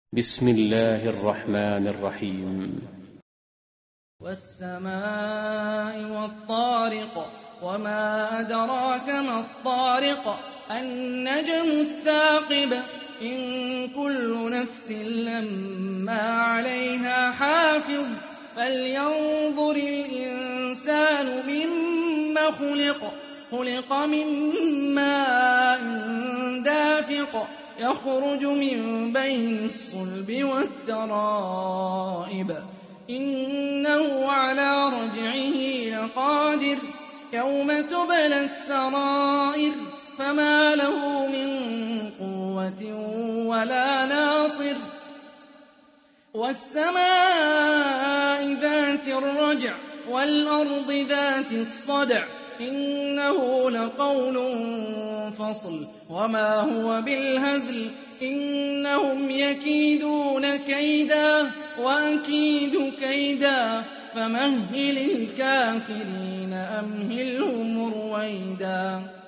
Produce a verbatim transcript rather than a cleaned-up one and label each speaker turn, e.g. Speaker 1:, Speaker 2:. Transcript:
Speaker 1: بسم الله الرحمن الرحيم.
Speaker 2: والسماء والطارق، وما أدراك ما الطارق، النجم الثاقب، إن كل نفس لما عليها حافظ، فلينظر الإنسان مما خلق خلق من ماء دافق، يخرج من بين الصلب والترائب، إنه على رجعه لقادر، يوم تبلى السرائر، فما له من قوة ولا ناصر. والسماء ذات الرجع، والأرض ذات الصدع، إنه لقول فصل، وما هو بالهزل، إنهم يكيدون كيدا وأكيد كيدا، فمهل الكافرين أمهلهم رويدا.